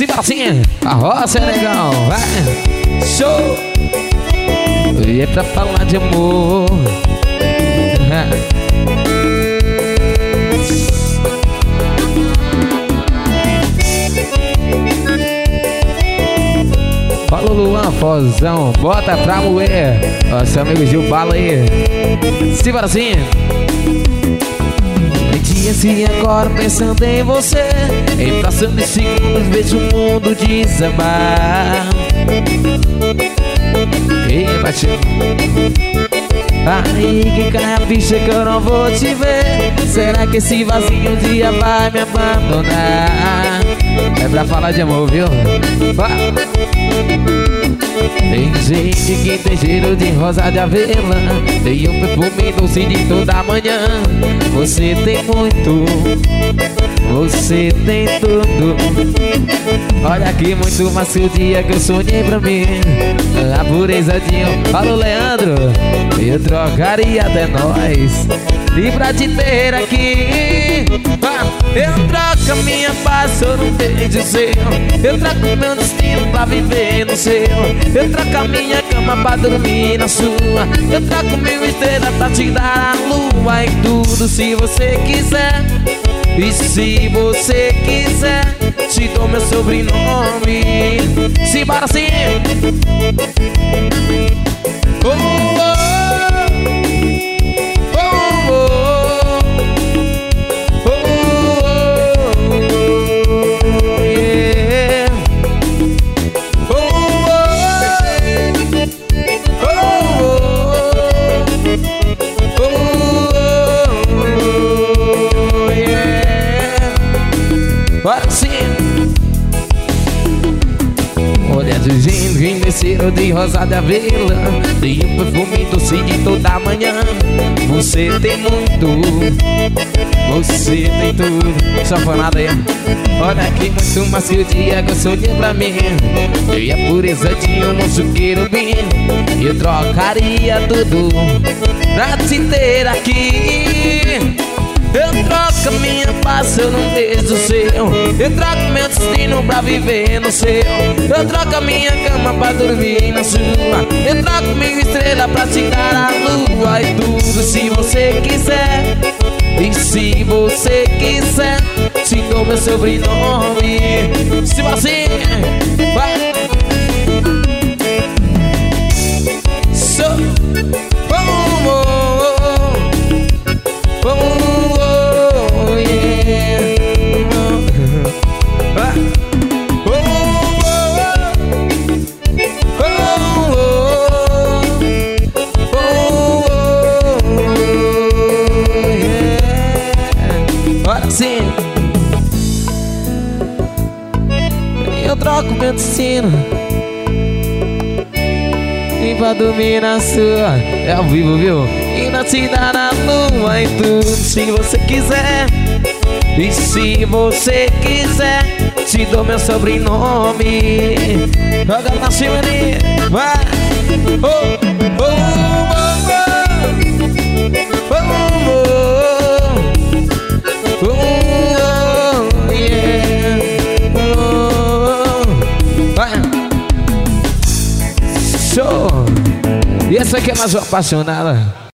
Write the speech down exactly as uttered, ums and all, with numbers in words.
Simbora assim, a roça é legal, vai. Show. E é pra falar de amor. Fala Luan, Fozão, bota pra moer. Ó, seu amigo Gil, bala aí. Simbora assim. Dia se agora pensando em você, em fração de segundos vejo o mundo desabar. E bateu. Aí que cai a ficha que eu não vou te ver. Será que esse vazio um dia vai me abandonar? É pra falar de amor, viu? Vai. Tem gente que tem cheiro de rosa de avelã, tem um perfume doce de toda manhã. Você tem muito, você tem tudo. Olha que muito mais que o dia que eu sonhei pra mim. A pureza de um... Alô, Leandro, eu trocaria até nós. E pra te ter aqui, eu troco a minha paz por um beijo seu. Eu troco o meu destino pra viver no seu. Eu troco a minha cama pra dormir na sua. Eu troco mil estrelas pra te dar a lua e tudo se você quiser. E se você quiser, te dou meu sobrenome. Simbora assim. Oh, oh. Bora sim. Olha de gin, vim desceram de rosa de avelã, tem um perfume doce de toda manhã. Você tem muito, você tem tudo. Safanada aí. Olha que muito mais que o dia que eu sonhei pra mim. E a pureza de um moço querubim. Eu trocaria tudo pra te ter aqui. Eu troco a minha paz por um beijo seu. Eu troco meu destino pra viver no seu. Eu troco a minha cama pra dormir na sua. Eu troco minha estrela pra te dar a lua e tudo se você quiser. E se você quiser, te dou meu sobrenome. Se você vai. So, oh, oh, oh, oh, yeah. Ah. Oh, oh, oh, oh, oh, yeah. Agora sim. Eu troco meu destino e pra dormir na sua. É ao vivo, viu? E na te dar a lua e tudo se você quiser. E se você quiser, te dou meu sobrenome. Joga na cima ali. Vai. Oh, oh, oh, oh, oh, oh, oh, yeah. Oh, vai. Show. E essa aqui é mais uma apaixonada.